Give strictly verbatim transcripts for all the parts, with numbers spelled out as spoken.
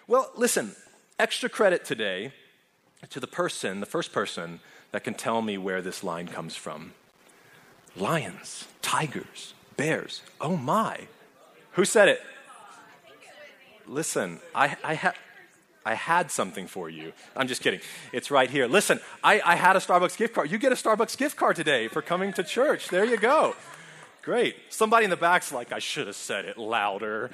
Well, listen, extra credit today to the person, the first person that can tell me where this line comes from. Lions, tigers, bears. Oh my. Who said it? Listen, I, I, ha- I had something for you. I'm just kidding. It's right here. Listen, I, I had a Starbucks gift card. You get a Starbucks gift card today for coming to church. There you go. Great. Somebody in the back's like, I should have said it louder.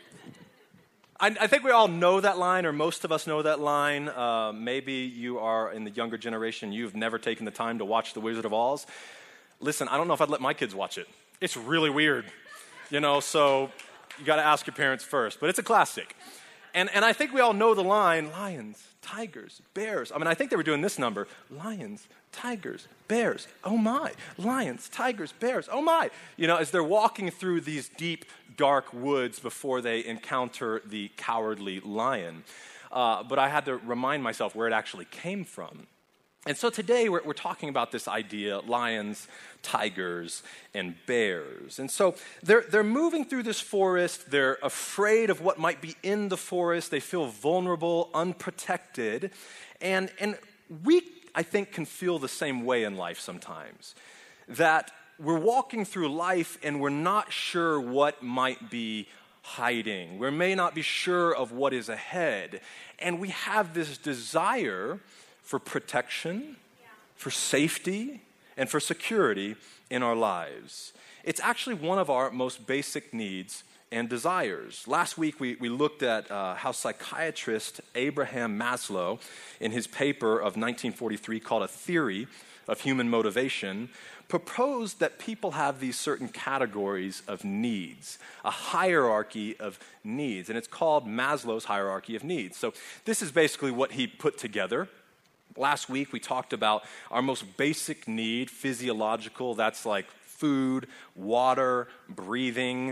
I, I think we all know that line, or most of us know that line. Uh, maybe you are in the younger generation. You've never taken the time to watch The Wizard of Oz. Listen, I don't know if I'd let my kids watch it. It's really weird, you know, so you got to ask your parents first. But it's a classic. And and I think we all know the line, lions, tigers, bears. I mean, I think they were doing this number, lions, tigers, bears, oh my. Lions, tigers, bears, oh my. You know, as they're walking through these deep, dark woods before they encounter the cowardly lion. Uh, but I had to remind myself where it actually came from. And so today we're, we're talking about this idea, lions, tigers, and bears. And so they're, they're moving through this forest. They're afraid of what might be in the forest. They feel vulnerable, unprotected. And, and we, I think, can feel the same way in life sometimes. That we're walking through life and we're not sure what might be hiding. We may not be sure of what is ahead. And we have this desire for protection, for safety, and for security in our lives. It's actually one of our most basic needs and desires. Last week, we, we looked at uh, how psychiatrist Abraham Maslow, in his paper of nineteen forty-three called A Theory of Human Motivation, proposed that people have these certain categories of needs, a hierarchy of needs, and it's called Maslow's hierarchy of needs. So this is basically what he put together. Last week, we talked about our most basic need, physiological. That's like food, water, breathing.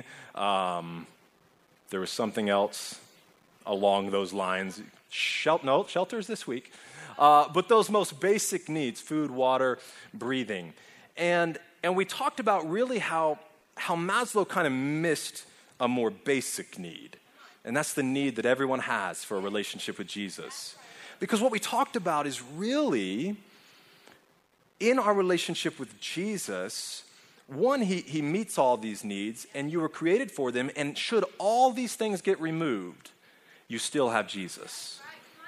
Um, there was something else along those lines. Shel- no, shelters this week. Uh, but those most basic needs, food, water, breathing. And, and we talked about really how, how Maslow kind of missed a more basic need. And that's the need that everyone has for a relationship with Jesus. Because what we talked about is really, in our relationship with Jesus, one, he, he meets all these needs, and you were created for them, and should all these things get removed, you still have Jesus.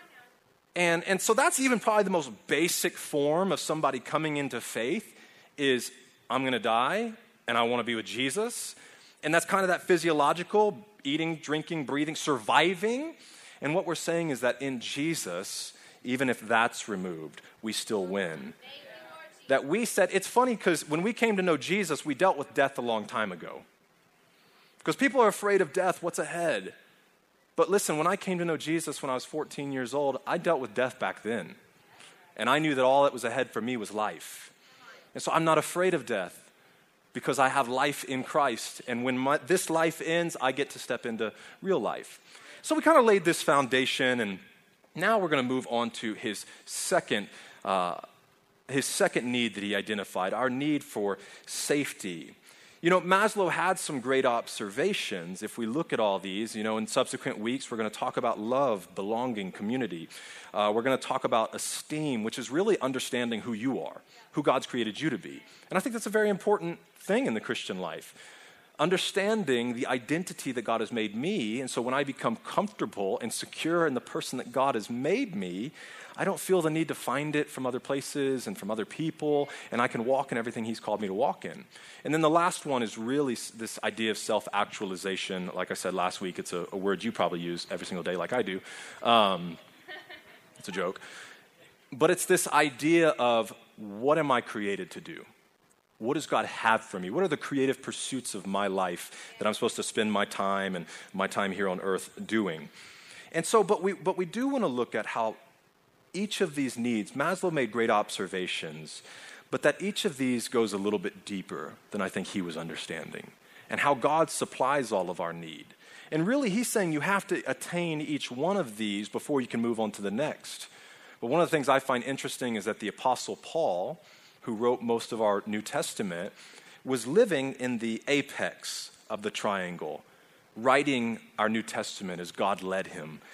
And, and so that's even probably the most basic form of somebody coming into faith is, I'm going to die, and I want to be with Jesus. And that's kind of that physiological, eating, drinking, breathing, surviving. And what we're saying is that in Jesus, even if that's removed, we still win. That we said, it's funny because when we came to know Jesus, we dealt with death a long time ago. Because people are afraid of death, what's ahead? But listen, when I came to know Jesus when I was fourteen years old, I dealt with death back then. And I knew that all that was ahead for me was life. And so I'm not afraid of death because I have life in Christ. And when my, this life ends, I get to step into real life. So we kind of laid this foundation, and now we're going to move on to his second, uh, his second need that he identified, our need for safety. You know, Maslow had some great observations. If we look at all these, you know, in subsequent weeks, we're going to talk about love, belonging, community. Uh, we're going to talk about esteem, which is really understanding who you are, who God's created you to be. And I think that's a very important thing in the Christian life. Understanding the identity that God has made me, and so when I become comfortable and secure in the person that God has made me, I don't feel the need to find it from other places and from other people, and I can walk in everything he's called me to walk in. And then the last one is really this idea of self-actualization. Like I said last week, it's a, a word you probably use every single day like I do. Um, it's a joke. But it's this idea of, what am I created to do? What does God have for me? What are the creative pursuits of my life that I'm supposed to spend my time and my time here on earth doing? And so, but we, but we do want to look at how each of these needs, Maslow made great observations, but that each of these goes a little bit deeper than I think he was understanding, and how God supplies all of our need. And really, he's saying you have to attain each one of these before you can move on to the next. But one of the things I find interesting is that the Apostle Paul, who wrote most of our New Testament, was living in the apex of the triangle, writing our New Testament as God led him.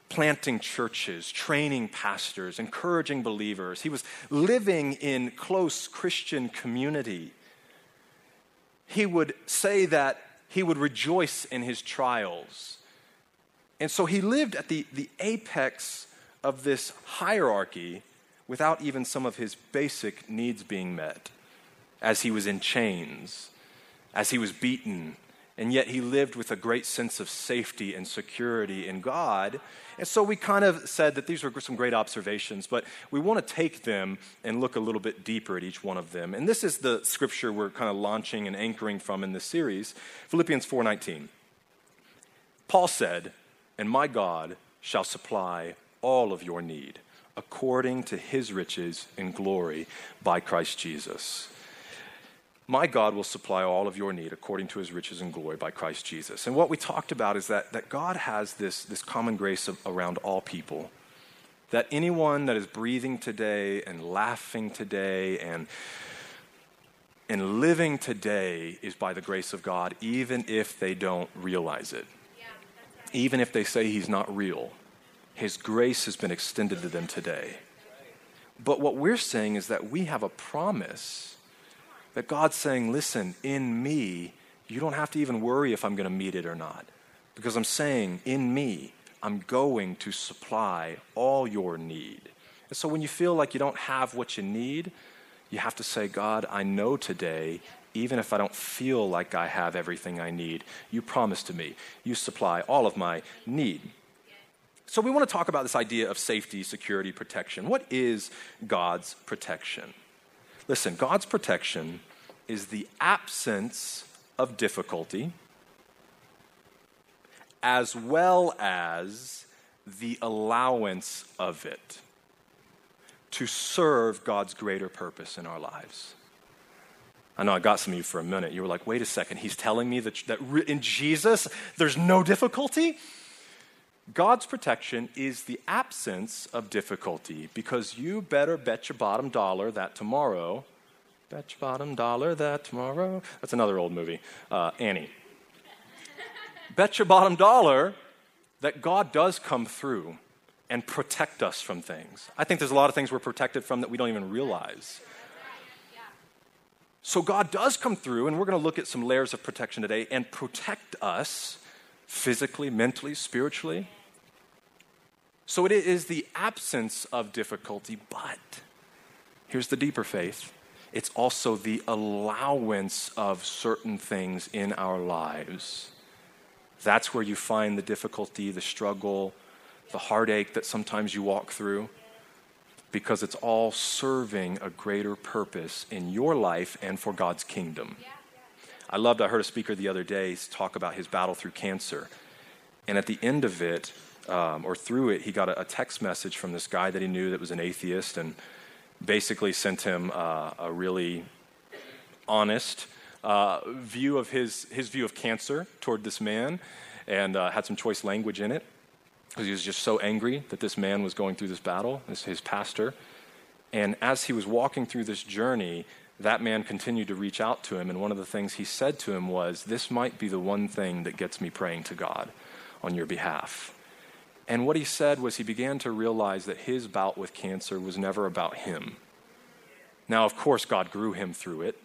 planting churches, training pastors, encouraging believers. He was living in close Christian community. He would say that he would rejoice in his trials. And so he lived at the, the apex of this hierarchy without even some of his basic needs being met, as he was in chains, as he was beaten, and yet he lived with a great sense of safety and security in God. And so we kind of said that these were some great observations, but we want to take them and look a little bit deeper at each one of them. And this is the scripture we're kind of launching and anchoring from in this series, Philippians four nineteen. Paul said, "And my God shall supply all of your need according to his riches in glory by Christ Jesus." My God will supply all of your need according to his riches and glory by Christ Jesus. And what we talked about is that, that God has this, this common grace of, around all people. That anyone that is breathing today and laughing today and, and living today is by the grace of God, even if they don't realize it. Yeah, that's right. Even if they say he's not real. His grace has been extended to them today. But what we're saying is that we have a promise that God's saying, listen, in me, you don't have to even worry if I'm going to meet it or not. Because I'm saying, in me, I'm going to supply all your need. And so when you feel like you don't have what you need, you have to say, God, I know today, even if I don't feel like I have everything I need, you promised to me, you supply all of my need. So we want to talk about this idea of safety, security, protection. What is God's protection? Listen, God's protection is the absence of difficulty as well as the allowance of it to serve God's greater purpose in our lives. I know I got some of you for a minute. You were like, wait a second, he's telling me that, that in Jesus there's no difficulty? God's protection is the absence of difficulty, because you better bet your bottom dollar that tomorrow, bet your bottom dollar that tomorrow, that's another old movie, uh, Annie. Bet your bottom dollar that God does come through and protect us from things. I think there's a lot of things we're protected from that we don't even realize. So God does come through, and we're going to look at some layers of protection today and protect us physically, mentally, spiritually. So it is the absence of difficulty, but here's the deeper faith. It's also the allowance of certain things in our lives. That's where you find the difficulty, the struggle, the heartache that sometimes you walk through, because it's all serving a greater purpose in your life and for God's kingdom. I loved, I heard a speaker the other day talk about his battle through cancer. And at the end of it, um, or through it, he got a, a text message from this guy that he knew that was an atheist, and basically sent him uh, a really honest uh, view of his, his view of cancer toward this man, and uh, had some choice language in it, because he was just so angry that this man was going through this battle, this, his pastor. And as he was walking through this journey, that man continued to reach out to him, and one of the things he said to him was, this might be the one thing that gets me praying to God on your behalf. And what he said was he began to realize that his bout with cancer was never about him. Now, of course, God grew him through it,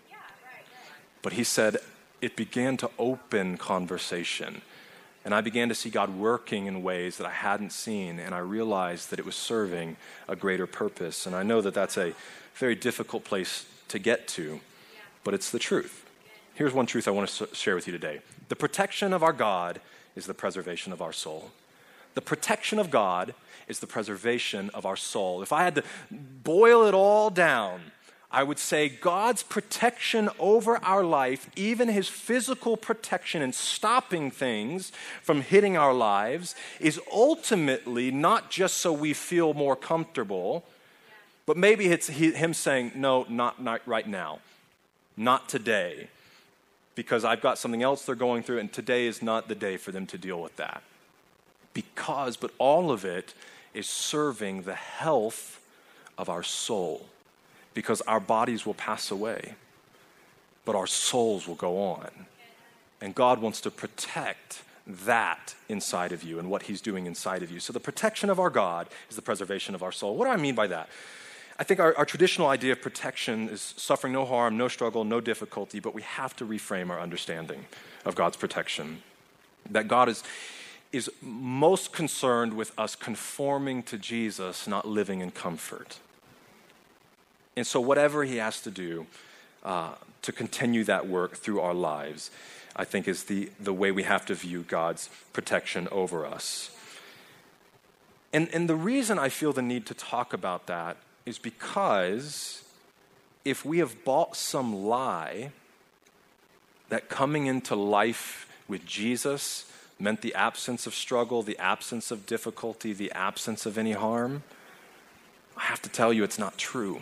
but he said it began to open conversation. And I began to see God working in ways that I hadn't seen, and I realized that it was serving a greater purpose. And I know that that's a very difficult place to get to, but it's the truth. Here's one truth I want to share with you today. The protection of our God is the preservation of our soul. The protection of God is the preservation of our soul. If I had to boil it all down, I would say God's protection over our life, even his physical protection in stopping things from hitting our lives, is ultimately not just so we feel more comfortable, but maybe it's him saying, no, not, not right now, not today, because I've got something else they're going through, and today is not the day for them to deal with that. Because, but all of it is serving the health of our soul, because our bodies will pass away, but our souls will go on. And God wants to protect that inside of you and what he's doing inside of you. So the protection of our God is the preservation of our soul. What do I mean by that? I think our, our traditional idea of protection is suffering no harm, no struggle, no difficulty, but we have to reframe our understanding of God's protection. That God is, is most concerned with us conforming to Jesus, not living in comfort. And so whatever he has to do uh, to continue that work through our lives, I think is the, the way we have to view God's protection over us. And, and the reason I feel the need to talk about that is because if we have bought some lie that coming into life with Jesus meant the absence of struggle, the absence of difficulty, the absence of any harm, I have to tell you it's not true.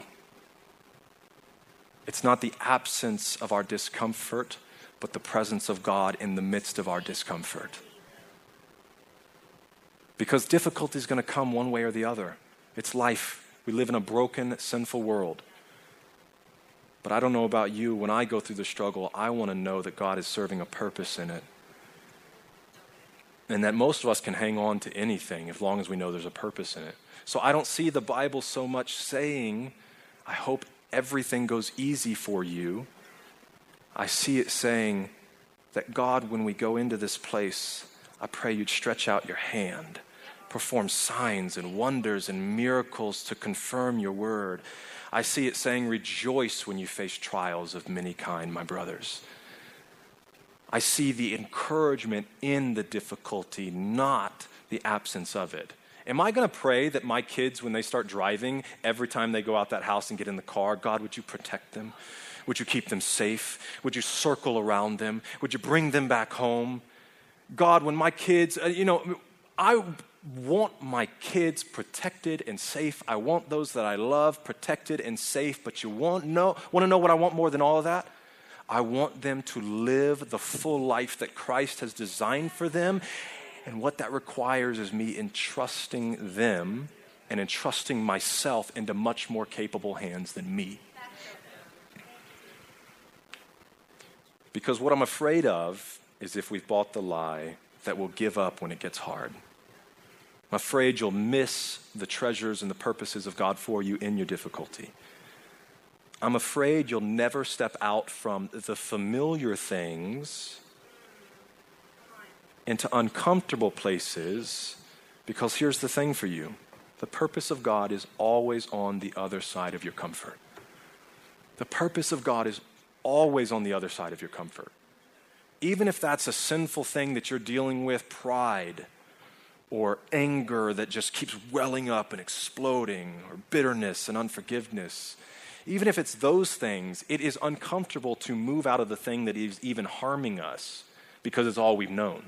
It's not the absence of our discomfort, but the presence of God in the midst of our discomfort. Because difficulty is going to come one way or the other. It's life. We live in a broken, sinful world. But I don't know about you, when I go through the struggle, I want to know that God is serving a purpose in it. And that most of us can hang on to anything as long as we know there's a purpose in it. So I don't see the Bible so much saying, I hope everything goes easy for you. I see it saying that God, when we go into this place, I pray you'd stretch out your hand, perform signs and wonders and miracles to confirm your word. I see it saying, rejoice when you face trials of many kind, my brothers. I see the encouragement in the difficulty, not the absence of it. Am I going to pray that my kids, when they start driving, every time they go out that house and get in the car, God, would you protect them? Would you keep them safe? Would you circle around them? Would you bring them back home? God, when my kids, uh, you know, I want my kids protected and safe. I want those that I love protected and safe. But you want know, want to know what I want more than all of that? I want them to live the full life that Christ has designed for them. And what that requires is me entrusting them and entrusting myself into much more capable hands than me. Because what I'm afraid of is if we've bought the lie that we'll give up when it gets hard. I'm afraid you'll miss the treasures and the purposes of God for you in your difficulty. I'm afraid you'll never step out from the familiar things into uncomfortable places, because here's the thing for you. The purpose of God is always on the other side of your comfort. The purpose of God is always on the other side of your comfort. Even if that's a sinful thing that you're dealing with, pride or anger that just keeps welling up and exploding, or bitterness and unforgiveness, even if it's those things, it is uncomfortable to move out of the thing that is even harming us because it's all we've known.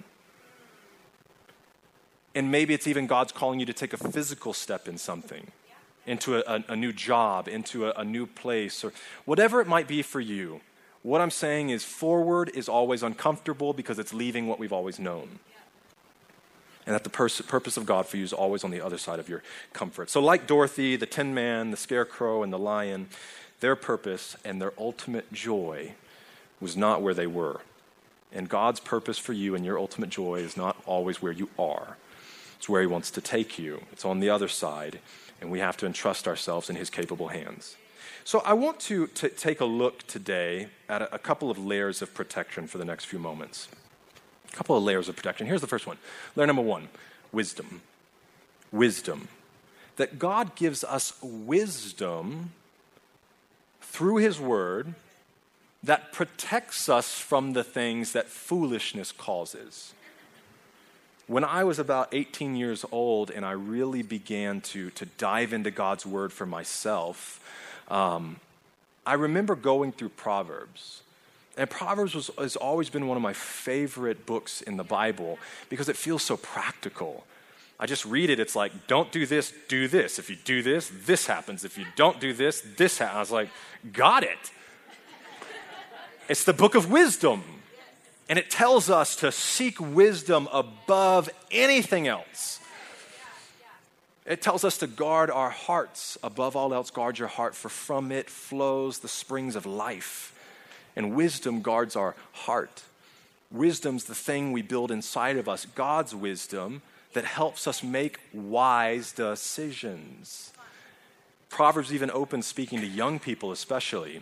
And maybe it's even God's calling you to take a physical step in something, into a, a, a new job, into a, a new place, or whatever it might be for you. What I'm saying is forward is always uncomfortable because it's leaving what we've always known. And that the pers- purpose of God for you is always on the other side of your comfort. So like Dorothy, the Tin Man, the Scarecrow, and the Lion, their purpose and their ultimate joy was not where they were. And God's purpose for you and your ultimate joy is not always where you are. It's where he wants to take you. It's on the other side, and we have to entrust ourselves in his capable hands. So I want to t- take a look today at a, a couple of layers of protection for the next few moments. A couple of layers of protection. Here's the first one. Layer number one, wisdom. Wisdom. That God gives us wisdom through his word that protects us from the things that foolishness causes. When I was about eighteen years old and I really began to, to dive into God's word for myself, um, I remember going through Proverbs. And Proverbs was, has always been one of my favorite books in the Bible because it feels so practical. I just read it, it's like, don't do this, do this. If you do this, this happens. If you don't do this, this happens. I was like, got it. It's the book of wisdom. And it tells us to seek wisdom above anything else. It tells us to guard our hearts. Above all else, guard your heart, for from it flows the springs of life. And wisdom guards our heart. Wisdom's the thing we build inside of us, God's wisdom that helps us make wise decisions. Proverbs even opens speaking to young people especially.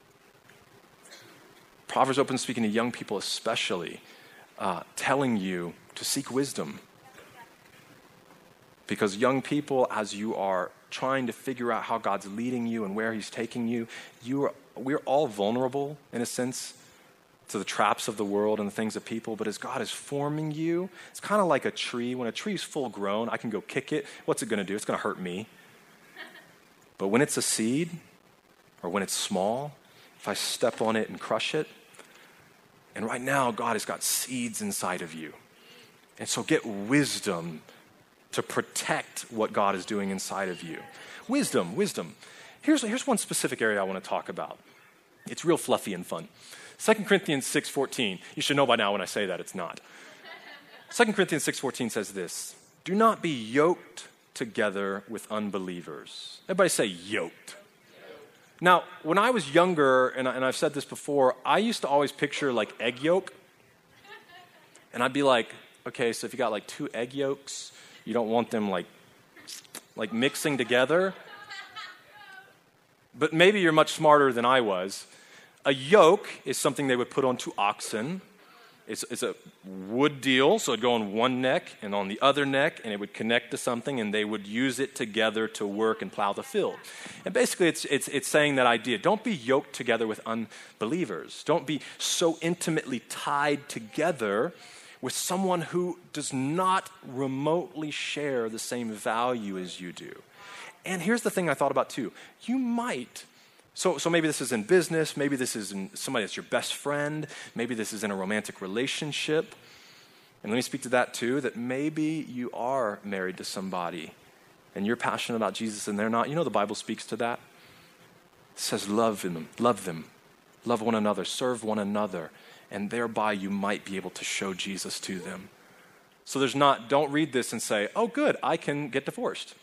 Proverbs opens speaking to young people especially, uh, telling you to seek wisdom. Because young people, as you are trying to figure out how God's leading you and where he's taking you, you are, we're all vulnerable, in a sense, to the traps of the world and the things of people. But as God is forming you, it's kind of like a tree. When a tree is full grown, I can go kick it. What's it going to do? It's going to hurt me. But when it's a seed, or when it's small, if I step on it and crush it, and right now God has got seeds inside of you. And so get wisdom to protect what God is doing inside of you. Wisdom, wisdom. Here's, here's one specific area I want to talk about. It's real fluffy and fun. Second Corinthians six fourteen. You should know by now when I say that it's not. Second Corinthians six fourteen says this: do not be yoked together with unbelievers. Everybody say yoked. Now, when I was younger, and, I, and I've said this before, I used to always picture like egg yolk. And I'd be like, okay, so if you got like two egg yolks, you don't want them like, like mixing together. But maybe you're much smarter than I was. A yoke is something they would put on two oxen. It's, it's a wood deal, so it'd go on one neck and on the other neck, and it would connect to something, and they would use it together to work and plow the field. And basically, it's, it's, it's saying that idea. Don't be yoked together with unbelievers. Don't be so intimately tied together with someone who does not remotely share the same value as you do. And here's the thing I thought about too. You might, so, so maybe this is in business, maybe this is in somebody that's your best friend, maybe this is in a romantic relationship. And let me speak to that too, that maybe you are married to somebody and you're passionate about Jesus and they're not. You know the Bible speaks to that. It says love them, love them, love one another, serve one another. And thereby you might be able to show Jesus to them. So there's not, don't read this and say, oh good, I can get divorced.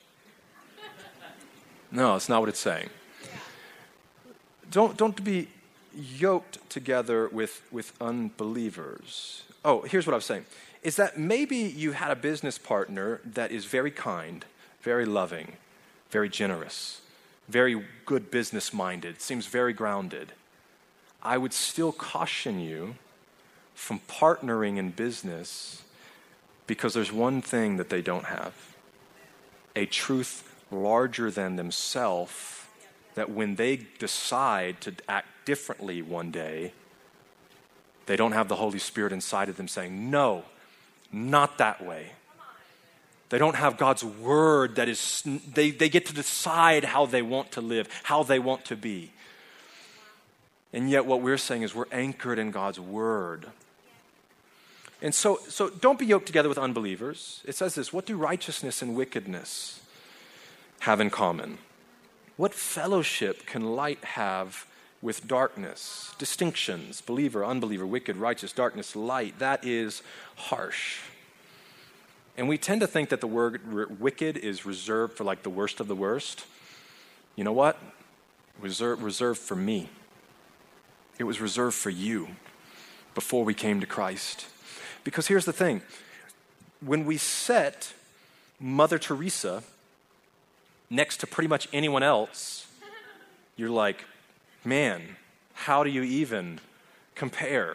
No, that's not what it's saying. Don't, don't be yoked together with, with unbelievers. Oh, here's what I was saying, is that maybe you had a business partner that is very kind, very loving, very generous, very good business-minded, seems very grounded. I would still caution you from partnering in business because there's one thing that they don't have, a truth larger than themselves that when they decide to act differently one day, they don't have the Holy Spirit inside of them saying, no, not that way. They don't have God's word that is, they, they get to decide how they want to live, how they want to be. And yet what we're saying is we're anchored in God's word. And so, so don't be yoked together with unbelievers. It says this, what do righteousness and wickedness have in common? What fellowship can light have with darkness? Distinctions, believer, unbeliever, wicked, righteous, darkness, light, that is harsh. And we tend to think that the word r- wicked is reserved for like the worst of the worst. You know what? Reserved, reserved for me. It was reserved for you before we came to Christ. Because here's the thing. When we set Mother Teresa next to pretty much anyone else, you're like, man, how do you even compare?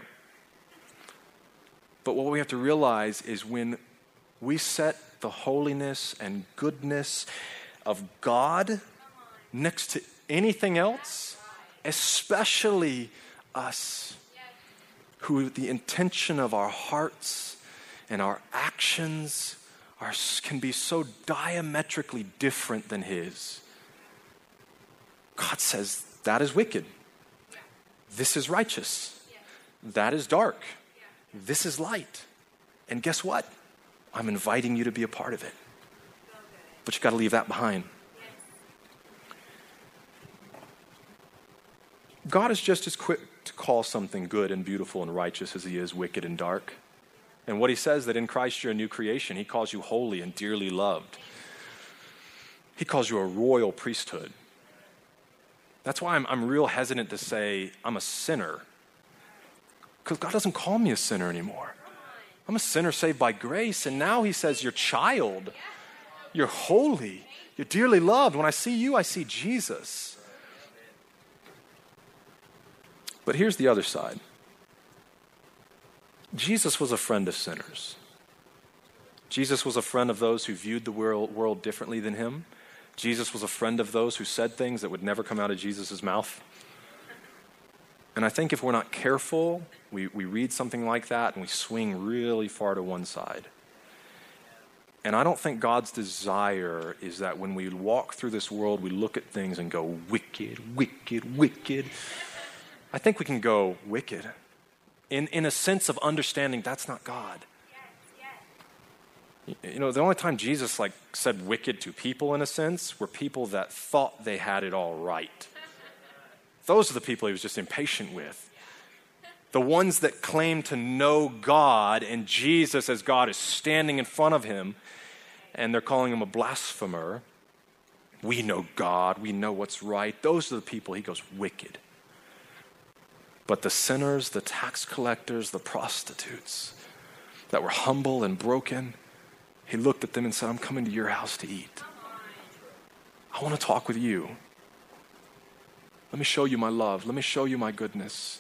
But what we have to realize is when we set the holiness and goodness of God next to anything else, especially us, who the intention of our hearts and our actions are, can be so diametrically different than his. God says, that is wicked. This is righteous. That is dark. This is light. And guess what? I'm inviting you to be a part of it. But you got to leave that behind. God is just as quick to call something good and beautiful and righteous as he is wicked and dark. And what he says that in Christ you're a new creation. He calls you holy and dearly loved. He calls you a royal priesthood. That's why I'm, I'm real hesitant to say I'm a sinner. Because God doesn't call me a sinner anymore. I'm a sinner saved by grace, and now he says, you're child. You're holy. You're dearly loved. When I see you, I see Jesus. But here's the other side. Jesus was a friend of sinners. Jesus was a friend of those who viewed the world, world differently than him. Jesus was a friend of those who said things that would never come out of Jesus' mouth. And I think if we're not careful, we, we read something like that and we swing really far to one side. And I don't think God's desire is that when we walk through this world, we look at things and go, wicked, wicked, wicked. I think we can go, wicked, in, in a sense of understanding that's not God. You know, the only time Jesus like said wicked to people in a sense were people that thought they had it all right. Those are the people he was just impatient with. The ones that claim to know God and Jesus as God is standing in front of him and they're calling him a blasphemer. We know God. We know what's right. Those are the people he goes wicked. But the sinners, the tax collectors, the prostitutes that were humble and broken, he looked at them and said, I'm coming to your house to eat. I want to talk with you. Let me show you my love. Let me show you my goodness.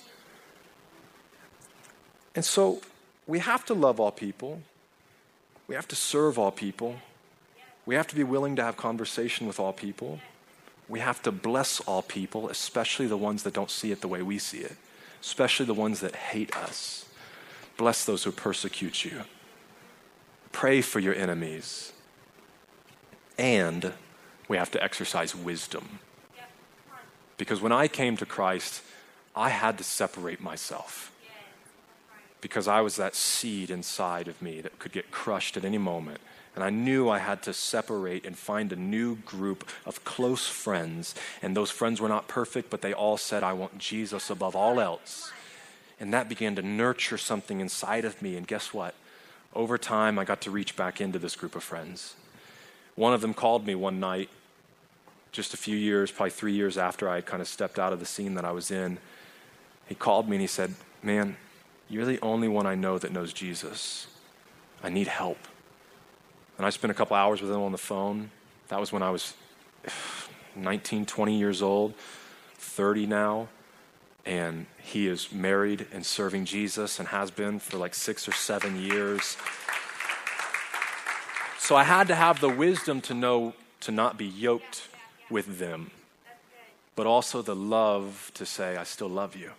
And so we have to love all people. We have to serve all people. We have to be willing to have conversation with all people. We have to bless all people, especially the ones that don't see it the way we see it, especially the ones that hate us. Bless those who persecute you. Pray for your enemies. And we have to exercise wisdom. Because when I came to Christ, I had to separate myself. Because I was that seed inside of me that could get crushed at any moment. And I knew I had to separate and find a new group of close friends. And those friends were not perfect, but they all said, I want Jesus above all else. And that began to nurture something inside of me. And guess what? Over time, I got to reach back into this group of friends. One of them called me one night, just a few years, probably three years after I had kind of stepped out of the scene that I was in. He called me and he said, man, you're the only one I know that knows Jesus. I need help. And I spent a couple hours with him on the phone. That was when I was nineteen, twenty years old, thirty now. And he is married and serving Jesus and has been for like six or seven years. So I had to have the wisdom to know to not be yoked with them, but also the love to say, I still love you.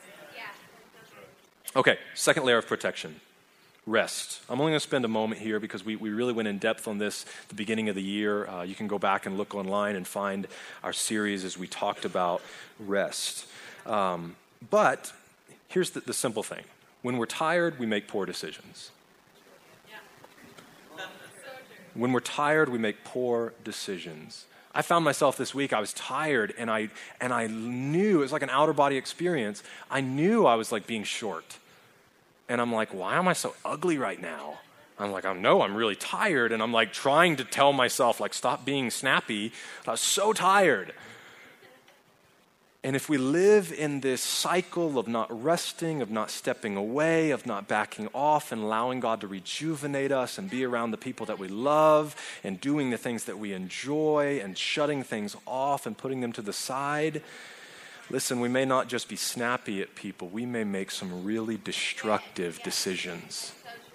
Okay, second layer of protection, rest. I'm only going to spend a moment here because we, we really went in depth on this at the beginning of the year. Uh, you can go back and look online and find our series as we talked about rest. Um, but here's the, the simple thing. When we're tired, we make poor decisions. When we're tired, we make poor decisions. I found myself this week, I was tired, and I and I knew, it was like an outer body experience. I knew I was like being short. And I'm like, why am I so ugly right now? I'm like, I know I'm really tired, and I'm like trying to tell myself, like, stop being snappy. I was so tired. And if we live in this cycle of not resting, of not stepping away, of not backing off and allowing God to rejuvenate us and be around the people that we love and doing the things that we enjoy and shutting things off and putting them to the side, listen, we may not just be snappy at people. We may make some really destructive decisions.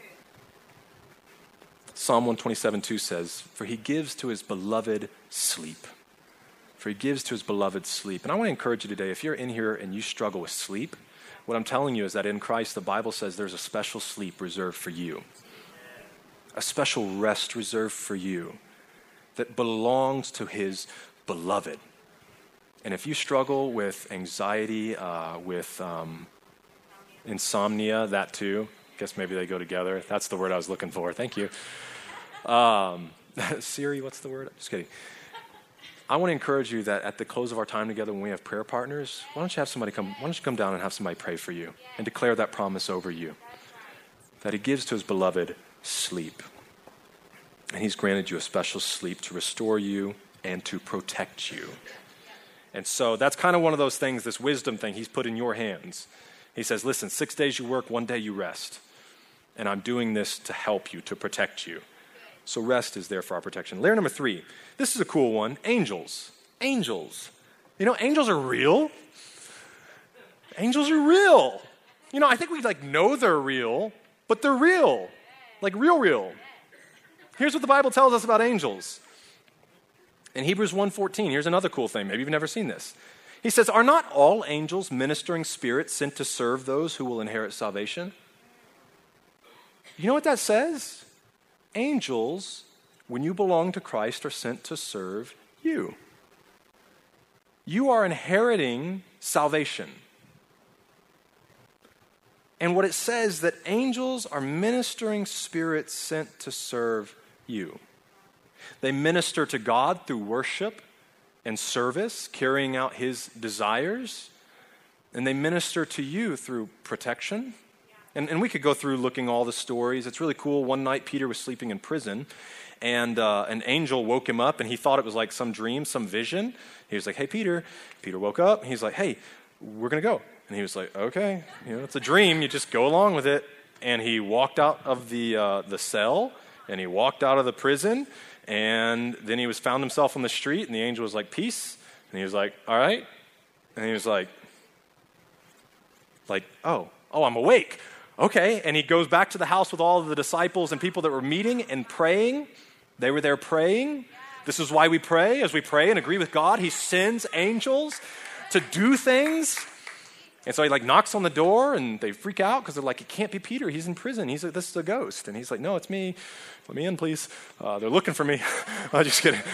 Psalm one twenty-seven two says, for he gives to his beloved sleep. For he gives to his beloved sleep. And I want to encourage you today, if you're in here and you struggle with sleep, what I'm telling you is that in Christ, the Bible says there's a special sleep reserved for you. A special rest reserved for you that belongs to his beloved. And if you struggle with anxiety, uh, with um, insomnia, that too, I guess maybe they go together. That's the word I was looking for. Thank you. Um, Siri, what's the word? Just kidding. I want to encourage you that at the close of our time together when we have prayer partners, why don't you have somebody come, why don't you come down and have somebody pray for you and declare that promise over you, that he gives to his beloved sleep. And he's granted you a special sleep to restore you and to protect you. And so that's kind of one of those things, this wisdom thing he's put in your hands. He says, listen, six days you work, one day you rest. And I'm doing this to help you, to protect you. So rest is there for our protection. Layer number three, this is a cool one, angels. Angels. You know, angels are real. Angels are real. You know, I think we like know they're real, but they're real. Like real, real. Here's what the Bible tells us about angels. In Hebrews one fourteen, here's another cool thing. Maybe you've never seen this. He says, are not all angels ministering spirits sent to serve those who will inherit salvation? You know what that says? Angels, when you belong to Christ, are sent to serve you. You are inheriting salvation. And what it says that angels are ministering spirits sent to serve you. They minister to God through worship and service, carrying out his desires. And they minister to you through protection. And, and we could go through looking all the stories. It's really cool. One night, Peter was sleeping in prison, and uh, an angel woke him up, and he thought it was like some dream, some vision. He was like, hey, Peter. Peter woke up, and he's like, hey, we're going to go. And he was like, okay, you know, it's a dream. You just go along with it. And he walked out of the uh, the cell, and he walked out of the prison, and then he was found himself on the street, and the angel was like, peace. And he was like, all right. And he was like, like, oh, oh, I'm awake. Okay, and he goes back to the house with all of the disciples and people that were meeting and praying. They were there praying. This is why we pray. As we pray and agree with God, he sends angels to do things. And so he like knocks on the door, and they freak out because they're like, it can't be Peter. He's in prison. He's like, this is a ghost. And he's like, no, it's me. Let me in, please. Uh, they're looking for me. I'm just kidding.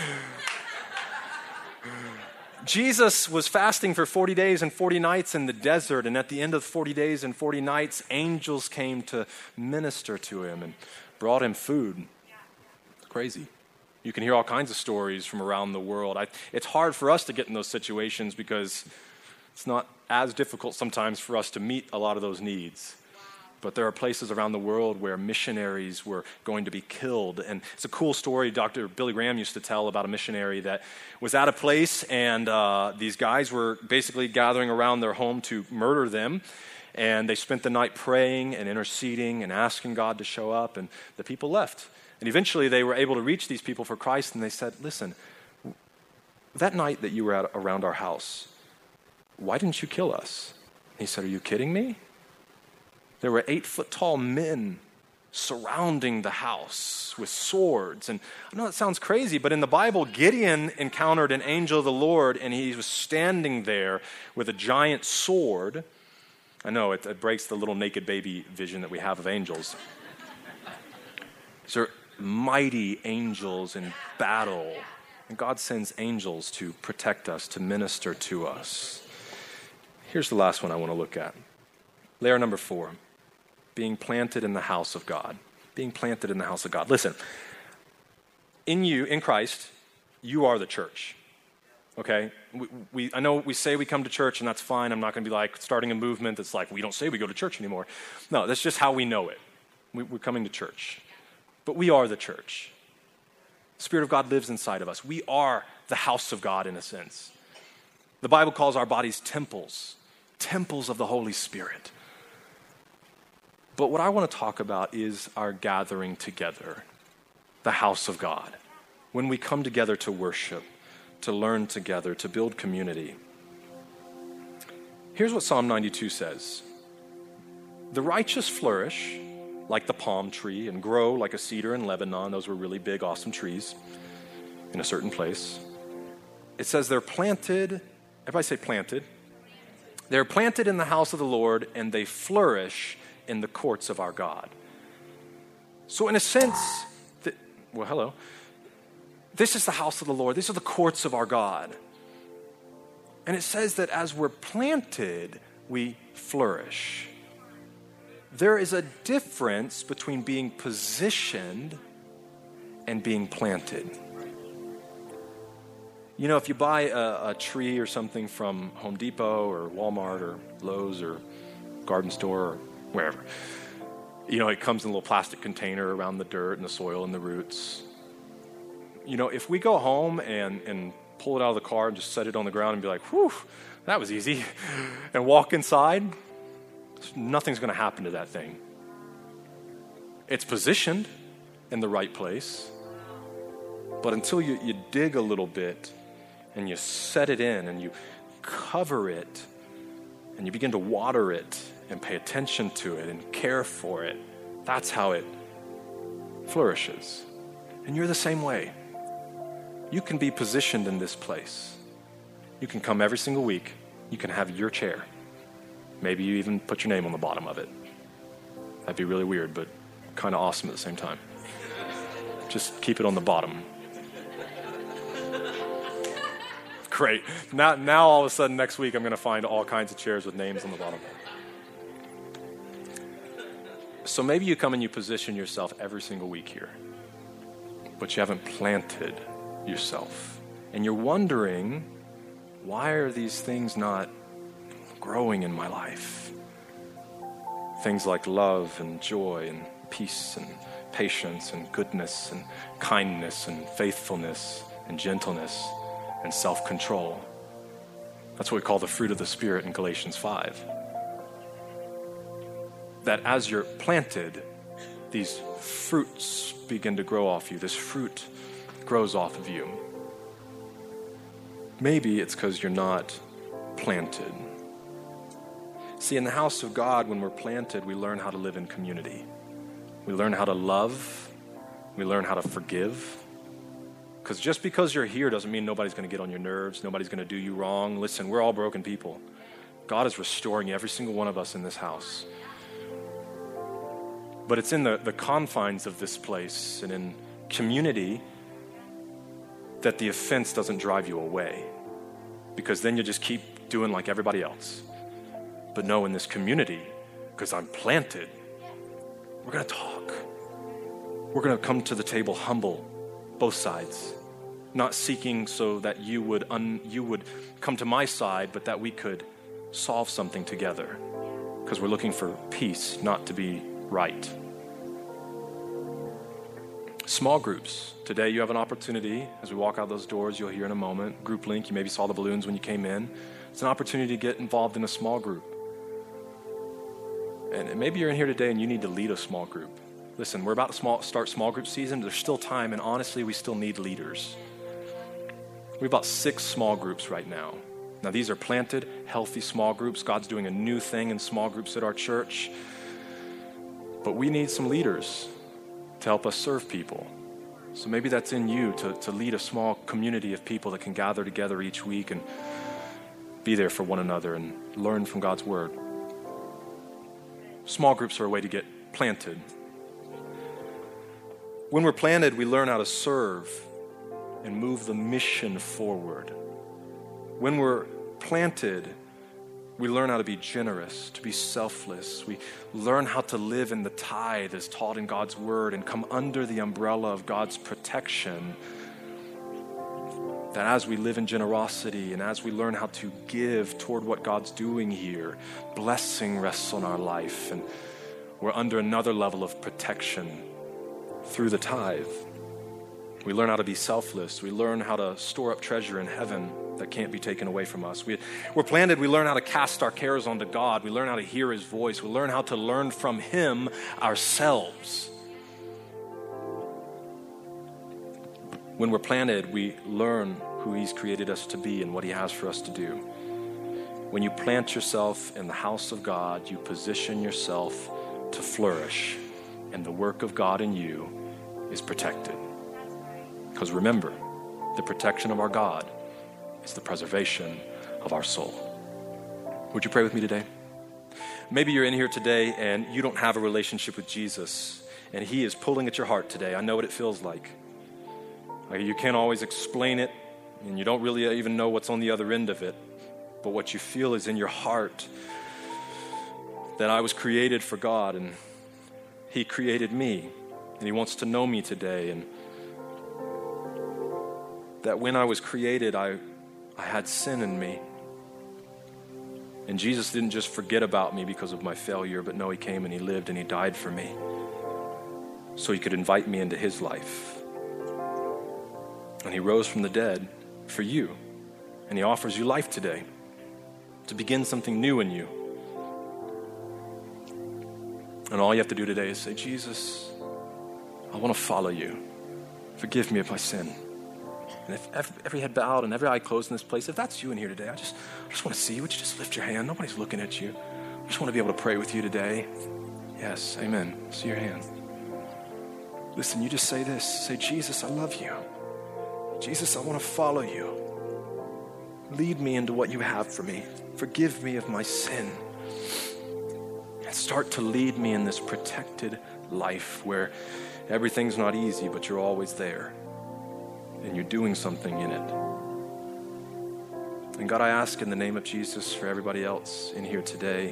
Jesus was fasting for forty days and forty nights in the desert, and at the end of forty days and forty nights, angels came to minister to him and brought him food. It's crazy. You can hear all kinds of stories from around the world. I, it's hard for us to get in those situations because it's not as difficult sometimes for us to meet a lot of those needs. But there are places around the world where missionaries were going to be killed. And it's a cool story Doctor Billy Graham used to tell about a missionary that was at a place, and uh, these guys were basically gathering around their home to murder them. And they spent the night praying and interceding and asking God to show up, and the people left. And eventually they were able to reach these people for Christ, and they said, listen, that night that you were at, around our house, why didn't you kill us? And he said, are you kidding me? There were eight-foot-tall men surrounding the house with swords. And I know that sounds crazy, but in the Bible, Gideon encountered an angel of the Lord, and he was standing there with a giant sword. I know, it, it breaks the little naked baby vision that we have of angels. These are mighty angels in battle. And God sends angels to protect us, to minister to us. Here's the last one I want to look at. Layer number four. Being planted in the house of God. Being planted in the house of God. Listen, in you, in Christ, you are the church. Okay? We, we, I know we say we come to church, and that's fine. I'm not going to be like starting a movement that's like, we don't say we go to church anymore. No, that's just how we know it. We, we're coming to church. But we are the church. The Spirit of God lives inside of us. We are the house of God in a sense. The Bible calls our bodies temples. Temples of the Holy Spirit. But what I want to talk about is our gathering together, the house of God. When we come together to worship, to learn together, to build community. Here's what Psalm ninety-two says. The righteous flourish like the palm tree and grow like a cedar in Lebanon. Those were really big, awesome trees in a certain place. It says they're planted, everybody say planted. They're planted in the house of the Lord, and they flourish in the courts of our God. So in a sense, th- well, hello. This is the house of the Lord. These are the courts of our God. And it says that as we're planted, we flourish. There is a difference between being positioned and being planted. You know, if you buy a, a tree or something from Home Depot or Walmart or Lowe's or Garden Store or wherever, you know, it comes in a little plastic container around the dirt and the soil and the roots. You know, if we go home and, and pull it out of the car and just set it on the ground and be like, whew, that was easy, and walk inside, Nothing's going to happen to that thing. It's positioned in the right place, but until you, you dig a little bit and you set it in and you cover it and you begin to water it and pay attention to it and care for it, that's how it flourishes. And you're the same way. You can be positioned in this place. You can come every single week. You can have your chair. Maybe you even put your name on the bottom of it. That'd be really weird, but kind of awesome at the same time. Just keep it on the bottom. Great. Now, now all of a sudden next week I'm going to find all kinds of chairs with names on the bottom. So maybe you come and you position yourself every single week here, but you haven't planted yourself. And you're wondering, why are these things not growing in my life? Things like love and joy and peace and patience and goodness and kindness and faithfulness and gentleness and self-control. That's what we call the fruit of the Spirit in Galatians five. That as you're planted, these fruits begin to grow off you. This fruit grows off of you. Maybe it's because you're not planted. See, in the house of God, when we're planted, we learn how to live in community. We learn how to love. We learn how to forgive. Because just because you're here doesn't mean nobody's going to get on your nerves. Nobody's going to do you wrong. Listen, we're all broken people. God is restoring every single one of us in this house. But it's in the, the confines of this place and in community that the offense doesn't drive you away. Because then you just keep doing like everybody else. But no, in this community, because I'm planted, we're going to talk. We're going to come to the table humble, both sides. Not seeking so that you would un, you would come to my side, but that we could solve something together. Because we're looking for peace, not to be right. Small groups. Today you have an opportunity. As we walk out those doors, you'll hear in a moment. Group link, you maybe saw the balloons when you came in. It's an opportunity to get involved in a small group. And maybe you're in here today and you need to lead a small group. Listen, we're about to small, start small group season. There's still time, and honestly, we still need leaders. We have about six small groups right now. Now, these are planted, healthy small groups. God's doing a new thing in small groups at our church. But we need some leaders to help us serve people. So maybe that's in you to, to lead a small community of people that can gather together each week and be there for one another and learn from God's word. Small groups are a way to get planted. When we're planted, we learn how to serve and move the mission forward. When we're planted, we learn how to be generous, to be selfless. We learn how to live in the tithe as taught in God's word and come under the umbrella of God's protection. That as we live in generosity and as we learn how to give toward what God's doing here, blessing rests on our life and we're under another level of protection through the tithe. We learn how to be selfless. We learn how to store up treasure in heaven that can't be taken away from us. We, we're planted. We learn how to cast our cares onto God. We learn how to hear his voice. We learn how to learn from him ourselves. When we're planted, we learn who he's created us to be and what he has for us to do. When you plant yourself in the house of God, you position yourself to flourish, and the work of God in you is protected. Because remember, the protection of our God is the preservation of our soul. Would you pray with me today? Maybe you're in here today and you don't have a relationship with Jesus, and he is pulling at your heart today. I know what it feels like. Like you can't always explain it, and you don't really even know what's on the other end of it. But what you feel is in your heart that I was created for God, and he created me, and he wants to know me today. And that when I was created, I, I had sin in me. And Jesus didn't just forget about me because of my failure, but no, he came and he lived and he died for me so he could invite me into his life. And he rose from the dead for you. And he offers you life today to begin something new in you. And all you have to do today is say, Jesus, I want to follow you. Forgive me of my sin. And if every, every head bowed and every eye closed in this place, if that's you in here today, I just, I just want to see you. Would you just lift your hand? Nobody's looking at you. I just want to be able to pray with you today. Yes, amen. See your hand. Listen, you just say this. Say, Jesus, I love you. Jesus, I want to follow you. Lead me into what you have for me. Forgive me of my sin. And start to lead me in this protected life where everything's not easy, but you're always there. And you're doing something in it. And God, I ask in the name of Jesus for everybody else in here today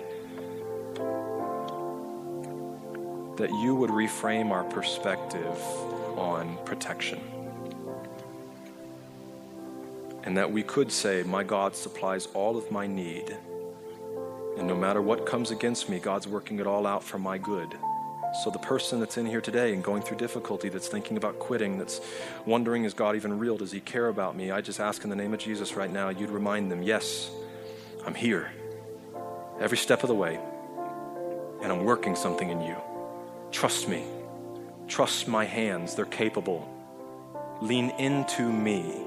that you would reframe our perspective on protection. And that we could say, my God supplies all of my need. And no matter what comes against me, God's working it all out for my good. So the person that's in here today and going through difficulty, that's thinking about quitting, that's wondering, is God even real? Does he care about me? I just ask in the name of Jesus right now, you'd remind them, yes, I'm here every step of the way, and I'm working something in you. Trust me. Trust my hands. They're capable. Lean into me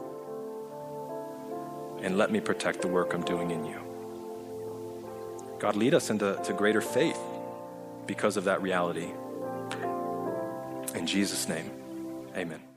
and let me protect the work I'm doing in you. God, lead us into to greater faith because of that reality. In Jesus' name, amen.